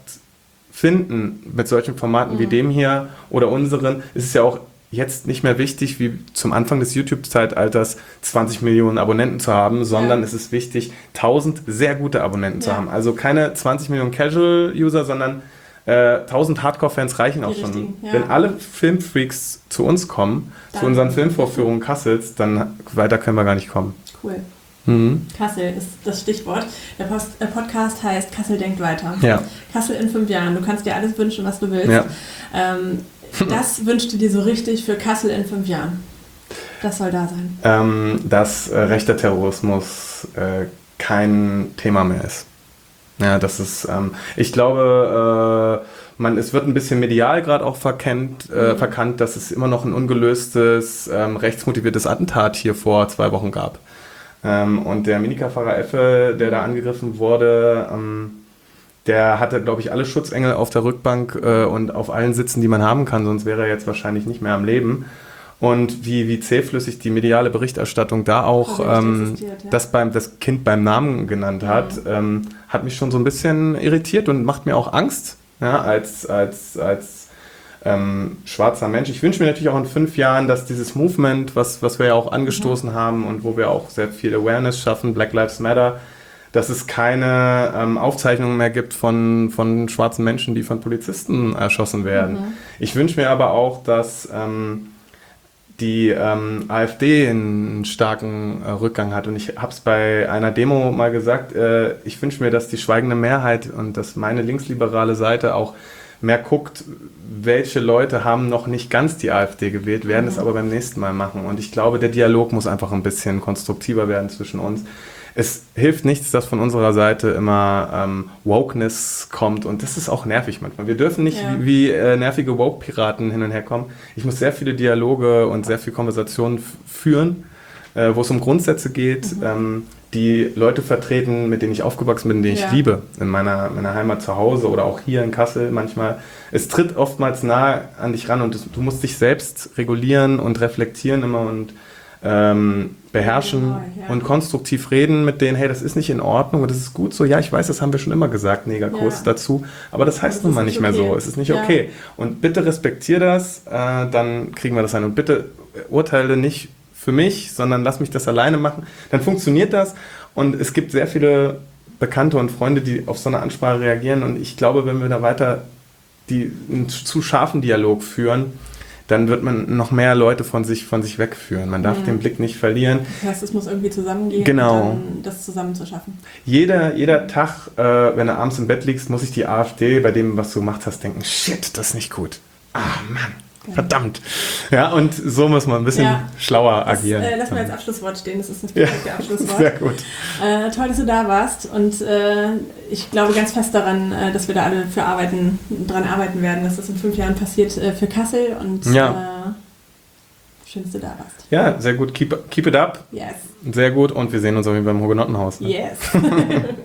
finden, mit solchen Formaten mhm. wie dem hier oder unseren, ist es ja auch jetzt nicht mehr wichtig, wie zum Anfang des YouTube-Zeitalters zwanzig Millionen Abonnenten zu haben, sondern ja. es ist wichtig, tausend sehr gute Abonnenten ja. zu haben. Also keine zwanzig Millionen Casual-User, sondern Äh, tausend Hardcore-Fans reichen auch schon. Ja. Wenn alle Filmfreaks zu uns kommen, dann zu unseren Filmvorführungen Kassels, dann weiter können wir gar nicht kommen. Cool. Mhm. Kassel ist das Stichwort. Der, Post, der Podcast heißt Kassel denkt weiter. Ja. Kassel in fünf Jahren. Du kannst dir alles wünschen, was du willst. Ja. Ähm, das wünschst du dir so richtig für Kassel in fünf Jahren? Das soll da sein. Ähm, dass äh, rechter Terrorismus äh, kein Thema mehr ist. Ja, das ist, ähm, ich glaube, äh, man, es wird ein bisschen medial gerade auch verkennt, äh, mhm. verkannt, dass es immer noch ein ungelöstes, ähm, rechtsmotiviertes Attentat hier vor zwei Wochen gab. Ähm, und der Minicar-Fahrer Effe, der da angegriffen wurde, ähm, der hatte, glaube ich, alle Schutzengel auf der Rückbank äh, und auf allen Sitzen, die man haben kann, sonst wäre er jetzt wahrscheinlich nicht mehr am Leben. Und wie, wie zähflüssig die mediale Berichterstattung da auch ähm, ja. das, beim, das Kind beim Namen genannt hat, mhm. ähm, hat mich schon so ein bisschen irritiert und macht mir auch Angst, ja, als, als, als ähm, schwarzer Mensch. Ich wünsche mir natürlich auch in fünf Jahren, dass dieses Movement, was, was wir ja auch angestoßen mhm. haben und wo wir auch sehr viel Awareness schaffen, Black Lives Matter, dass es keine ähm, Aufzeichnungen mehr gibt von, von schwarzen Menschen, die von Polizisten erschossen werden. Mhm. Ich wünsche mir aber auch, dass ähm, die ähm, AfD einen starken äh, Rückgang hat. Und ich habe es bei einer Demo mal gesagt, äh, ich wünsche mir, dass die schweigende Mehrheit und dass meine linksliberale Seite auch mehr guckt, welche Leute haben noch nicht ganz die AfD gewählt, werden mhm. es aber beim nächsten Mal machen. Und ich glaube, der Dialog muss einfach ein bisschen konstruktiver werden zwischen uns. Es hilft nichts, dass von unserer Seite immer ähm, Wokeness kommt und das ist auch nervig manchmal. Wir dürfen nicht ja. wie, wie äh, nervige Woke-Piraten hin und her kommen. Ich muss sehr viele Dialoge und sehr viel Konversationen f- führen, äh, wo es um Grundsätze geht, mhm. ähm, die Leute vertreten, mit denen ich aufgewachsen bin, die ich ja. liebe, in meiner, meiner Heimat zu Hause oder auch hier in Kassel manchmal. Es tritt oftmals nah an dich ran und das, du musst dich selbst regulieren und reflektieren immer und ähm, beherrschen genau, ja. und konstruktiv reden mit denen, hey, das ist nicht in Ordnung und das ist gut so. Ja, ich weiß, das haben wir schon immer gesagt, Negerkuss ja. dazu, aber das heißt nun mal nicht okay. mehr so. Es ist nicht ja. okay. Und bitte respektier das, äh, dann kriegen wir das hin. Und bitte urteile nicht für mich, sondern lass mich das alleine machen. Dann funktioniert das und es gibt sehr viele Bekannte und Freunde, die auf so eine Ansprache reagieren und ich glaube, wenn wir da weiter die, einen zu scharfen Dialog führen, dann wird man noch mehr Leute von sich, von sich wegführen. Man darf mhm. den Blick nicht verlieren. Das heißt, es muss irgendwie zusammengehen, genau. um dann das zusammen zu schaffen. Jeder, jeder Tag, äh, wenn du abends im Bett liegst, muss sich die AfD bei dem, was du gemacht hast, denken, shit, das ist nicht gut. Ah, Mann. Verdammt. Ja, und so muss man ein bisschen ja. schlauer das, agieren. Äh, lass mal als Abschlusswort stehen, das ist das perfekte ja. Abschlusswort. Sehr gut. Äh, toll, dass du da warst und äh, ich glaube ganz fest daran, äh, dass wir da alle für arbeiten, dran arbeiten werden, dass das in fünf Jahren passiert äh, für Kassel und ja. äh, schön, dass du da warst. Ja, sehr gut. Keep, keep it up. Yes. Sehr gut und wir sehen uns auch beim Hugenottenhaus. Ne? Yes.